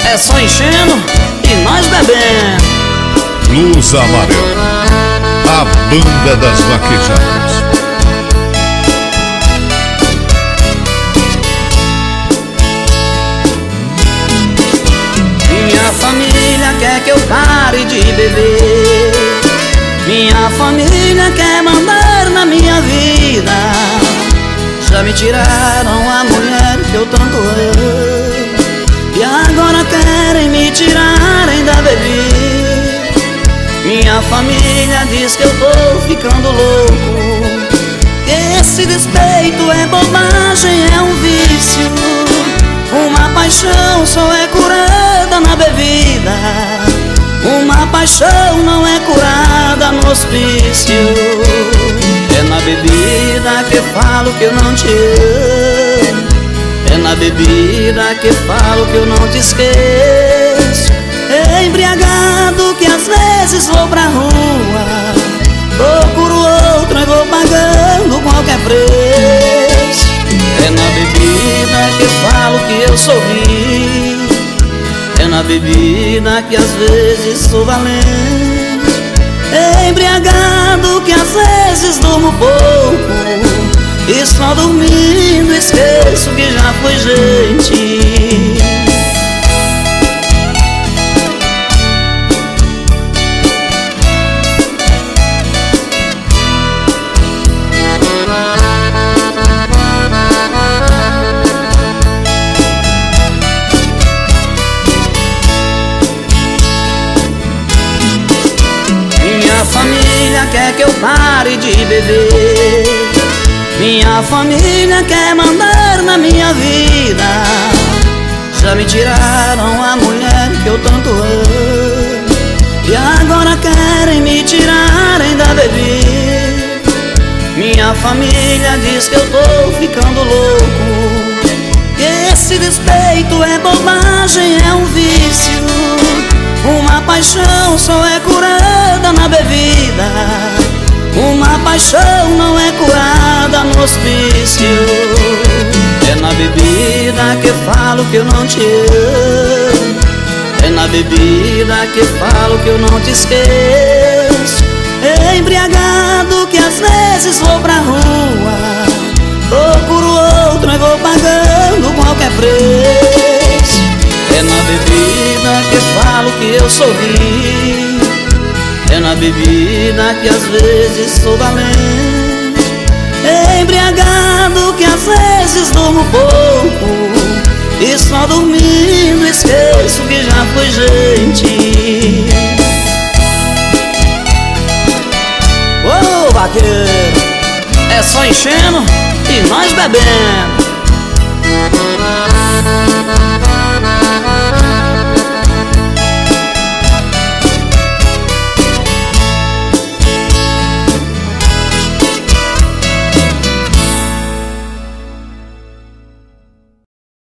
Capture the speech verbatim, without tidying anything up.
É só enchendo e nós bebendo. Luz Amarela, a banda das vaquejadas. Minha família quer que eu pare de beber. Minha família quer mandar na minha vida. Já me tiraram a mulher que eu tanto amo, e agora querem me tirarem da bebida. Minha família diz que eu tô ficando louco, que esse despeito é bobagem, é um vício. Uma paixão só é curada na bebida. Uma paixão não é curada no hospício. É na bebida que eu falo que eu não te amo. É na bebida que eu falo que eu não te esqueço. É embriagado que às vezes vou pra rua, procuro outro e vou pagando qualquer preço. É na bebida que eu falo que eu sorri. É na bebida que às vezes sou valente. É embriagado que às vezes durmo pouco, e só dormindo esqueço que já fui gente. Minha família quer que eu pare de beber. Minha família quer mandar na minha vida. Já me tiraram a mulher que eu tanto amo, e agora querem me tirarem da bebida. Minha família diz que eu tô ficando louco, que esse despeito é bobagem, é um vício. Uma paixão só é curada na bebida. Uma paixão não é curada no hospício. É na bebida que eu falo que eu não te amo. É na bebida que eu falo que eu não te esqueço. É embriagado que às vezes vou pra rua, procuro outro e vou pagando qualquer preço. É na bebida que eu falo que eu sorri. É na bebida que às vezes sou valente. É embriagado que às vezes durmo pouco, e só dormindo esqueço que já fui gente. Ô vaqueiro, é só enchendo e nós bebendo.